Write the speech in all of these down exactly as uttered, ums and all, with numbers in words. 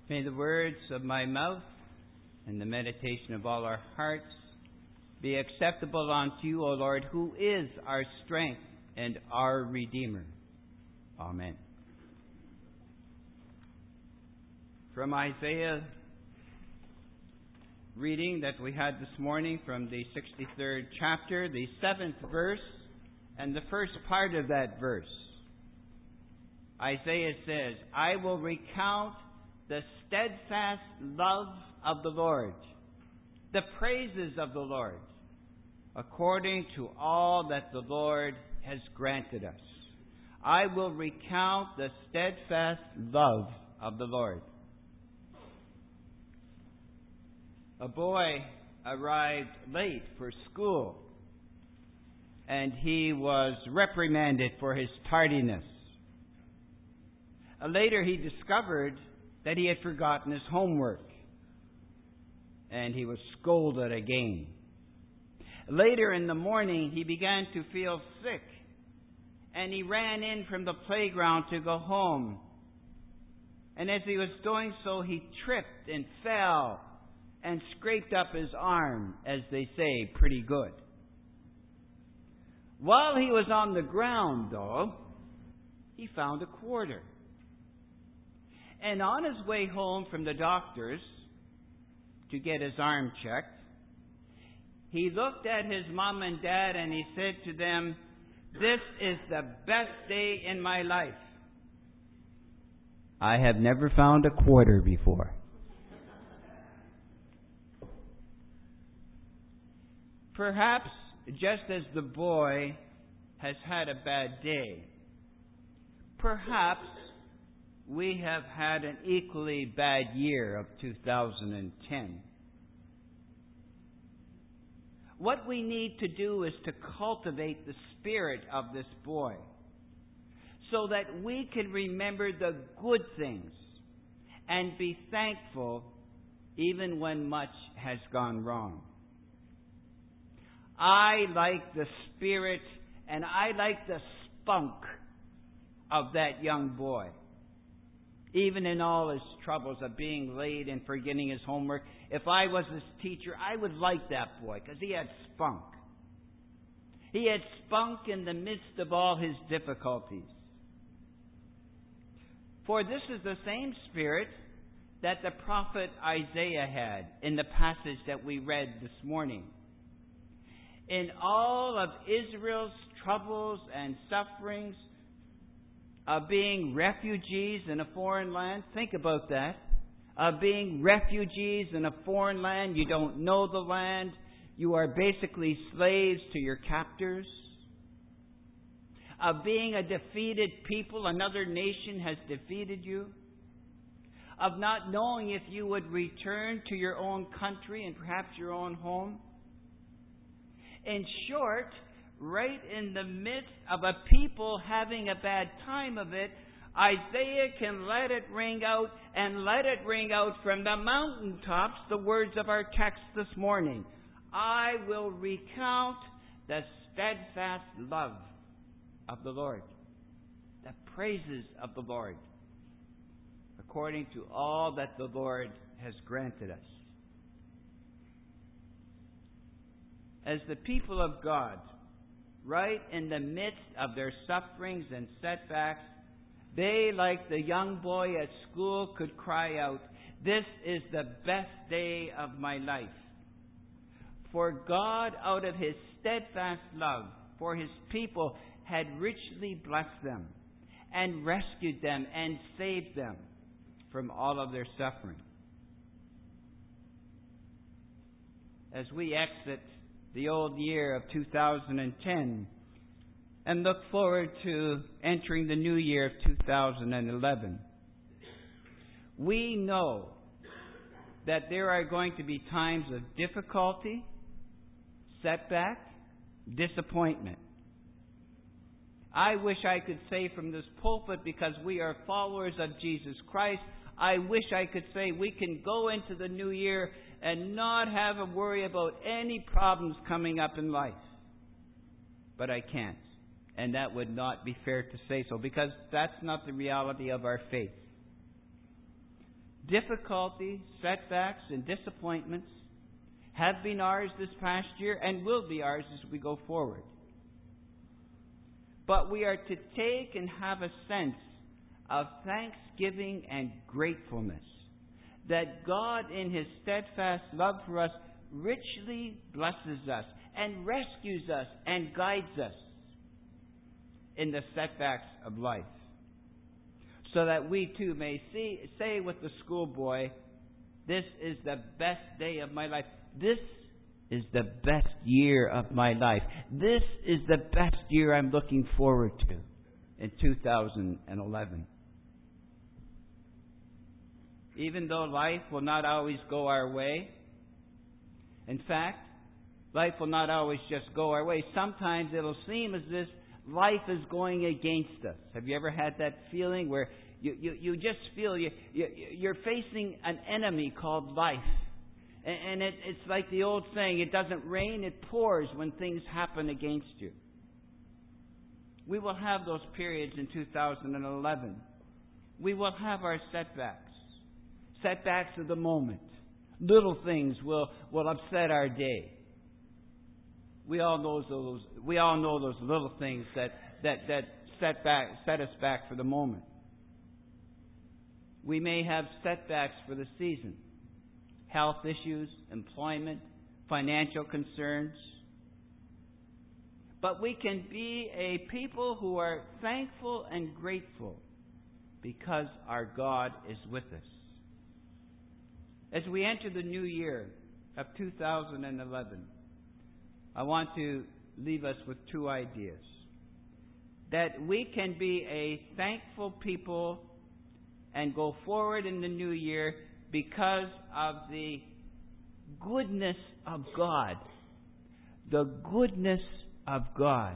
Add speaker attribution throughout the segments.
Speaker 1: May the words of my mouth and the meditation of all our hearts be acceptable unto you, O Lord, who is our strength and our Redeemer. Amen. From Isaiah reading that we had this morning from the sixty-third chapter, the seventh verse, and the first part of that verse. Isaiah says, I will recount the steadfast love of the Lord, the praises of the Lord, according to all that the Lord has granted us. I will recount the steadfast love of the Lord. A boy arrived late for school, and he was reprimanded for his tardiness. Later he discovered that he had forgotten his homework, and he was scolded again. Later in the morning, he began to feel sick, and he ran in from the playground to go home. And as he was doing so, he tripped and fell and scraped up his arm, as they say, pretty good. While he was on the ground, though, he found a quarter. And on his way home from the doctor's to get his arm checked, he looked at his mom and dad and he said to them, "This is the best day in my life. I have never found a quarter before." Perhaps just as the boy has had a bad day, perhaps we have had an equally bad year of two thousand ten. What we need to do is to cultivate the spirit of this boy so that we can remember the good things and be thankful even when much has gone wrong. I like the spirit and I like the spunk of that young boy. Even in all his troubles of being late and forgetting his homework, if I was his teacher, I would like that boy because he had spunk. He had spunk in the midst of all his difficulties. For this is the same spirit that the prophet Isaiah had in the passage that we read this morning. In all of Israel's troubles and sufferings, of being refugees in a foreign land. Think about that. Of being refugees in a foreign land. You don't know the land. You are basically slaves to your captors. Of being a defeated people. Another nation has defeated you. Of not knowing if you would return to your own country and perhaps your own home. In short, right in the midst of a people having a bad time of it, Isaiah can let it ring out and let it ring out from the mountaintops the words of our text this morning. I will recount the steadfast love of the Lord, the praises of the Lord, according to all that the Lord has granted us. As the people of God, right in the midst of their sufferings and setbacks, they, like the young boy at school, could cry out, "This is the best day of my life." For God, out of His steadfast love for His people, had richly blessed them and rescued them and saved them from all of their suffering. As we exit the old year of two thousand ten and look forward to entering the new year of two thousand eleven, we know that there are going to be times of difficulty, setback, disappointment. I wish I could say from this pulpit, because we are followers of Jesus Christ, I wish I could say we can go into the new year and not have a worry about any problems coming up in life. But I can't. And that would not be fair to say so, because that's not the reality of our faith. Difficulties, setbacks, and disappointments have been ours this past year and will be ours as we go forward. But we are to take and have a sense of thanksgiving and gratefulness that God, in His steadfast love for us, richly blesses us and rescues us and guides us in the setbacks of life, so that we too may see, say with the schoolboy, "This is the best day of my life. This is the best year of my life. This is the best year I'm looking forward to in two thousand eleven." Even though life will not always go our way, in fact, life will not always just go our way. Sometimes it'll seem as if life is going against us. Have you ever had that feeling where you, you, you just feel you, you, you're facing an enemy called life? And it, it's like the old saying, it doesn't rain, it pours when things happen against you. We will have those periods in two thousand eleven. We will have our setbacks. Setbacks of the moment. Little things will, will upset our day. We all know those. We all know those little things that that that set back, set us back for the moment. We may have setbacks for the season. Health issues, employment, financial concerns. But we can be a people who are thankful and grateful because our God is with us. As we enter the new year of two thousand eleven, I want to leave us with two ideas. That we can be a thankful people and go forward in the new year because of the goodness of God. The goodness of God.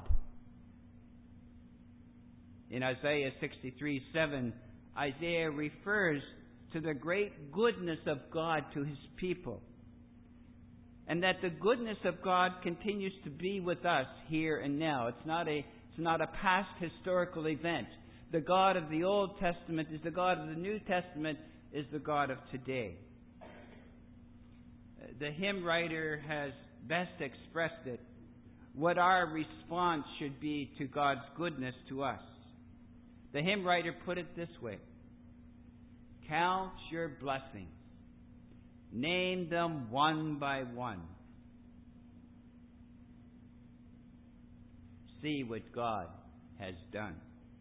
Speaker 1: In Isaiah sixty-three seven, Isaiah refers to the great goodness of God to His people. And that the goodness of God continues to be with us here and now. It's not a, it's not a past historical event. The God of the Old Testament is the God of the New Testament is the God of today. The hymn writer has best expressed it, what our response should be to God's goodness to us. The hymn writer put it this way: count your blessings. Name them one by one. See what God has done.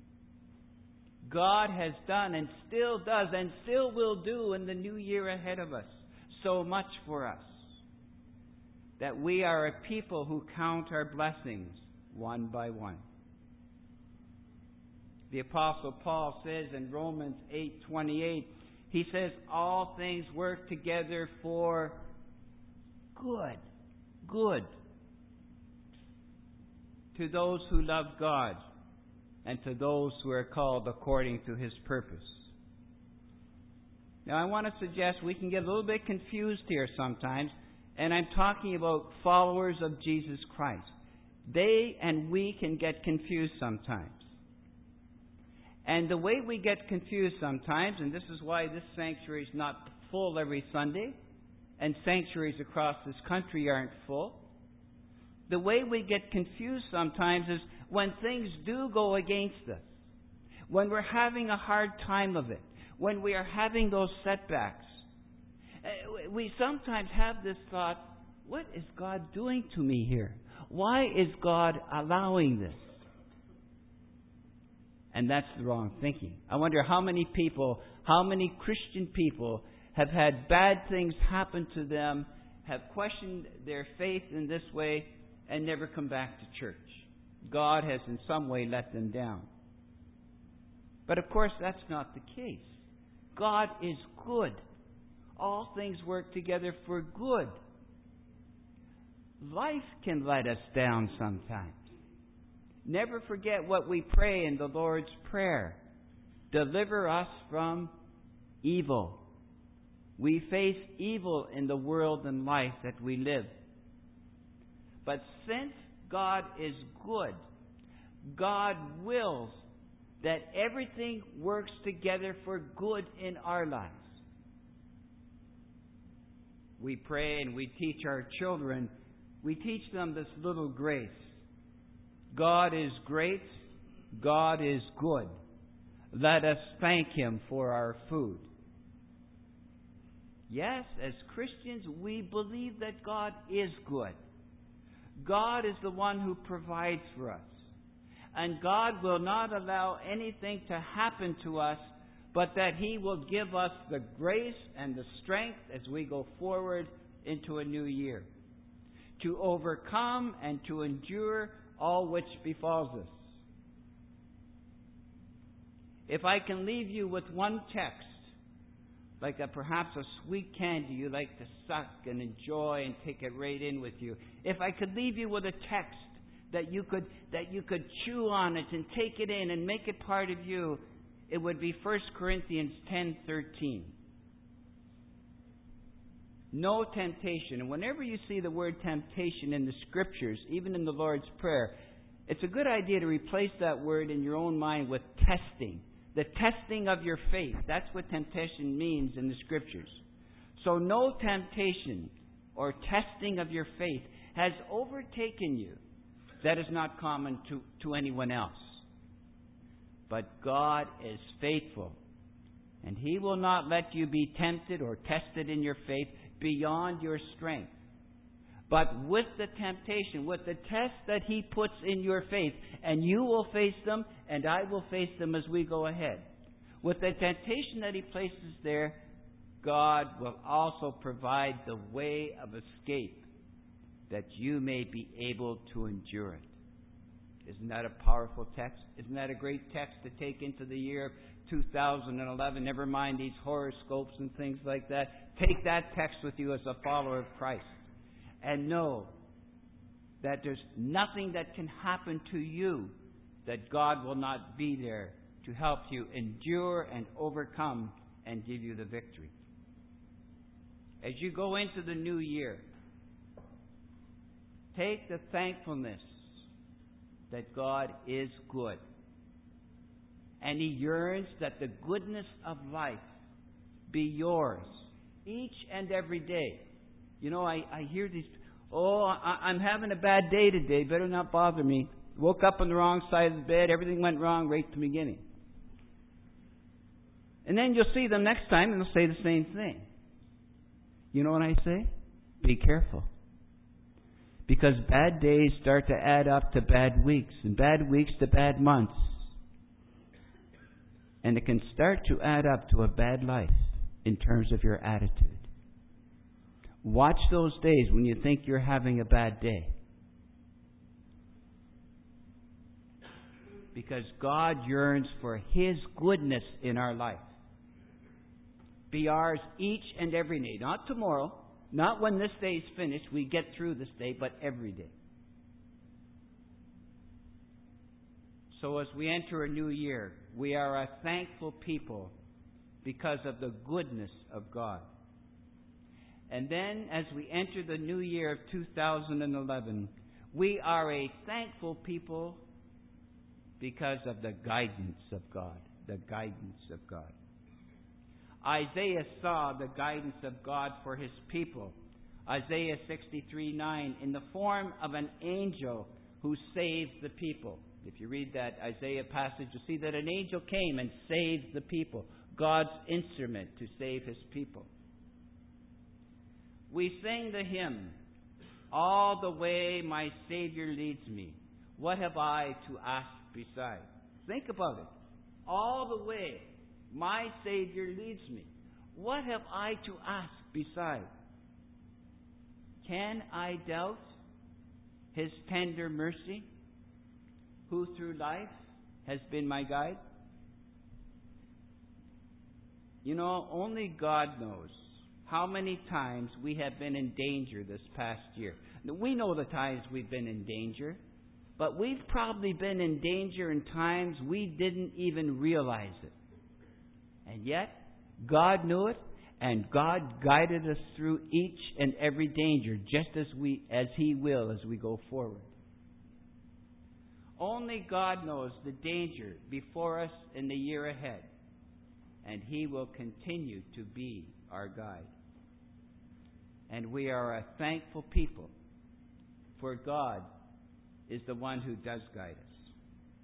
Speaker 1: God has done and still does and still will do in the new year ahead of us so much for us that we are a people who count our blessings one by one. The Apostle Paul says in Romans eight twenty-eight, he says, all things work together for good, good, to those who love God and to those who are called according to His purpose. Now, I want to suggest we can get a little bit confused here sometimes, and I'm talking about followers of Jesus Christ. They and we can get confused sometimes. And the way we get confused sometimes, and this is why this sanctuary is not full every Sunday, and sanctuaries across this country aren't full, the way we get confused sometimes is when things do go against us, when we're having a hard time of it, when we are having those setbacks. We sometimes have this thought, what is God doing to me here? Why is God allowing this? And that's the wrong thinking. I wonder how many people, how many Christian people have had bad things happen to them, have questioned their faith in this way, and never come back to church. God has in some way let them down. But of course, that's not the case. God is good. All things work together for good. Life can let us down sometimes. Never forget what we pray in the Lord's Prayer. Deliver us from evil. We face evil in the world and life that we live. But since God is good, God wills that everything works together for good in our lives. we pray and we teach our children, we teach them this little grace. God is great. God is good. Let us thank Him for our food. Yes, as Christians, we believe that God is good. God is the one who provides for us. And God will not allow anything to happen to us, but that He will give us the grace and the strength as we go forward into a new year, to overcome and to endure all which befalls us. If I can leave you with one text, like a, perhaps a sweet candy you like to suck and enjoy and take it right in with you. If I could leave you with a text that you could that you could chew on it and take it in and make it part of you, it would be First Corinthians ten thirteen. No temptation. And whenever you see the word temptation in the Scriptures, even in the Lord's Prayer, it's a good idea to replace that word in your own mind with testing. The testing of your faith. That's what temptation means in the Scriptures. So no temptation or testing of your faith has overtaken you that is not common to, to anyone else. But God is faithful, and He will not let you be tempted or tested in your faith beyond your strength. But with the temptation, with the test that He puts in your faith, and you will face them, and I will face them as we go ahead. With the temptation that He places there, God will also provide the way of escape that you may be able to endure it. Isn't that a powerful text? Isn't that a great text to take into the year two thousand eleven? Never mind these horoscopes and things like that. Take that text with you as a follower of Christ. And know that there's nothing that can happen to you that God will not be there to help you endure and overcome and give you the victory. As you go into the new year, take the thankfulness that God is good. And He yearns that the goodness of life be yours each and every day. You know, I, I hear these, oh, I, I'm having a bad day today, better not bother me. Woke up on the wrong side of the bed, everything went wrong right at the beginning. And then you'll see them next time and they'll say the same thing. You know what I say? Be careful. Because bad days start to add up to bad weeks, and bad weeks to bad months. And it can start to add up to a bad life in terms of your attitude. Watch those days when you think you're having a bad day. Because God yearns for His goodness in our life. Be ours each and every day. Not tomorrow. Not when this day is finished. We get through this day, but every day. So as we enter a new year, we are a thankful people because of the goodness of God. And then, as we enter the new year of two thousand eleven, we are a thankful people because of the guidance of God. The guidance of God. Isaiah saw the guidance of God for His people. Isaiah sixty-three nine, in the form of an angel who saves the people. If you read that Isaiah passage, you'll see that an angel came and saved the people. God's instrument to save His people. We sing the hymn, all the way my Savior leads me. What have I to ask beside? Think about it. All the way my Savior leads me. What have I to ask beside? Can I doubt His tender mercy, who through life has been my guide? You know, only God knows how many times we have been in danger this past year. We know the times we've been in danger, but we've probably been in danger in times we didn't even realize it. And yet, God knew it, and God guided us through each and every danger, just as we, as He will as we go forward. Only God knows the danger before us in the year ahead, and He will continue to be our guide. And we are a thankful people, for God is the one who does guide us.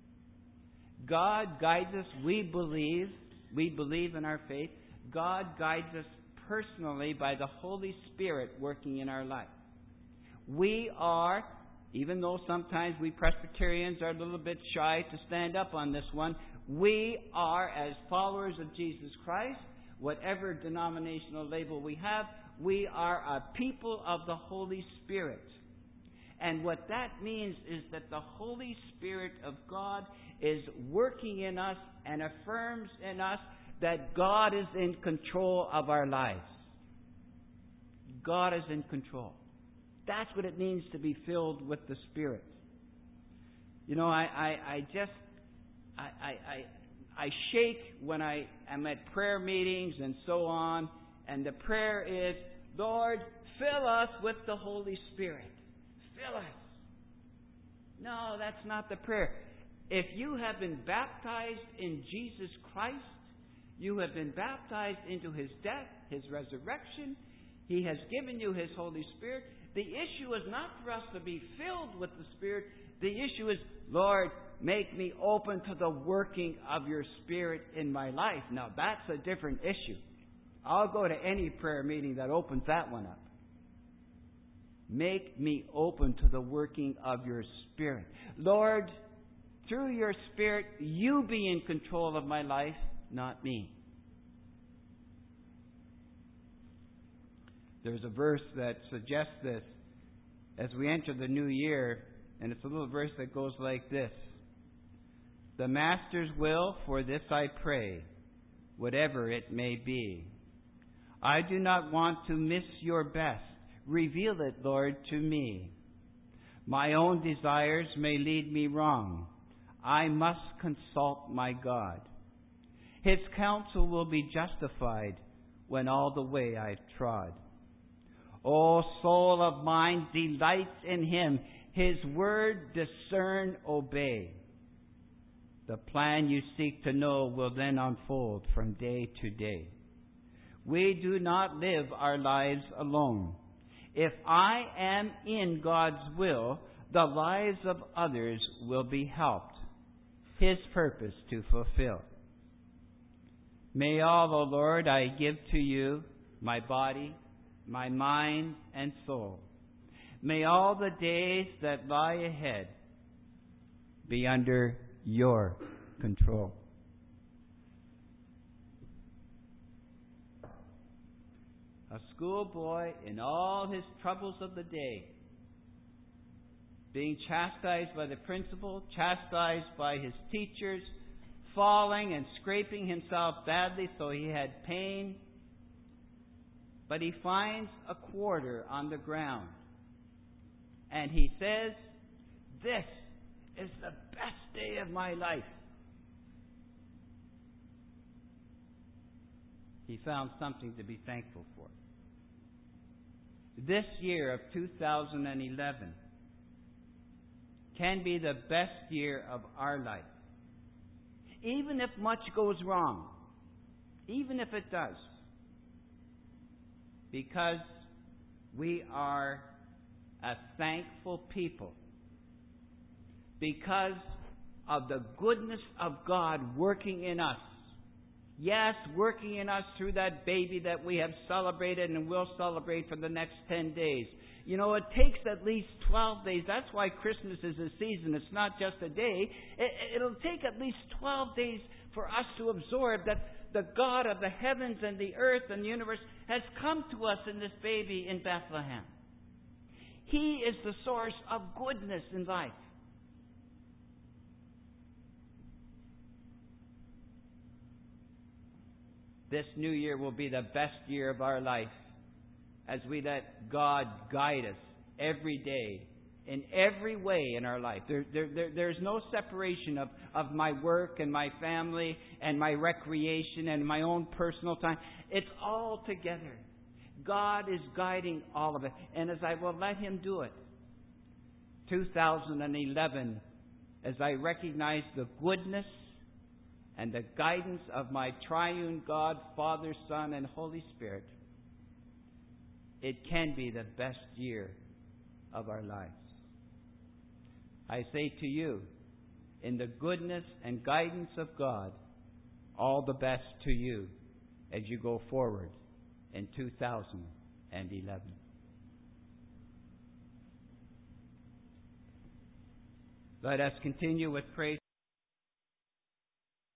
Speaker 1: God guides us. We believe. We believe in our faith. God guides us personally by the Holy Spirit working in our life. We are, even though sometimes we Presbyterians are a little bit shy to stand up on this one, we are, as followers of Jesus Christ, whatever denominational label we have, we are a people of the Holy Spirit. And what that means is that the Holy Spirit of God is working in us and affirms in us that God is in control of our lives. God is in control. That's what it means to be filled with the Spirit. You know, I, I, I just, I, I, I, I shake when I am at prayer meetings and so on, and the prayer is, Lord, fill us with the Holy Spirit. Fill us. No, that's not the prayer. If you have been baptized in Jesus Christ, you have been baptized into His death, His resurrection. He has given you His Holy Spirit. The issue is not for us to be filled with the Spirit. The issue is, Lord, make me open to the working of your Spirit in my life. Now, that's a different issue. I'll go to any prayer meeting that opens that one up. Make me open to the working of your Spirit. Lord, through your Spirit, you be in control of my life, not me. There's a verse that suggests this as we enter the new year, and it's a little verse that goes like this. The Master's will, for this I pray, whatever it may be. I do not want to miss your best. Reveal it, Lord, to me. My own desires may lead me wrong. I must consult my God. His counsel will be justified when all the way I've trod. O soul of mine, delights in Him. His word discern, obey. The plan you seek to know will then unfold from day to day. We do not live our lives alone. If I am in God's will, the lives of others will be helped, His purpose to fulfill. May all, O Lord, I give to you my body, my mind, and soul. May all the days that lie ahead be under your control. A schoolboy in all his troubles of the day, being chastised by the principal, chastised by his teachers, falling and scraping himself badly so he had pain. But he finds a quarter on the ground. And he says, "This is the best day of my life." He found something to be thankful for. This year of two thousand eleven can be the best year of our life. Even if much goes wrong. Even if it does. Because we are a thankful people. Because of the goodness of God working in us. Yes, working in us through that baby that we have celebrated and will celebrate for the next ten days. You know, it takes at least twelve days. That's why Christmas is a season. It's not just a day. It, it'll take at least twelve days for us to absorb that the God of the heavens and the earth and the universe has come to us in this baby in Bethlehem. He is the source of goodness in life. This new year will be the best year of our life as we let God guide us every day, in every way in our life. There, there, there, there's no separation of, of my work and my family and my recreation and my own personal time. It's all together. God is guiding all of it. And as I will let Him do it, two thousand eleven, as I recognize the goodness and the guidance of my triune God, Father, Son, and Holy Spirit, it can be the best year of our lives. I say to you, in the goodness and guidance of God, all the best to you as you go forward in two thousand eleven. Let us continue with praise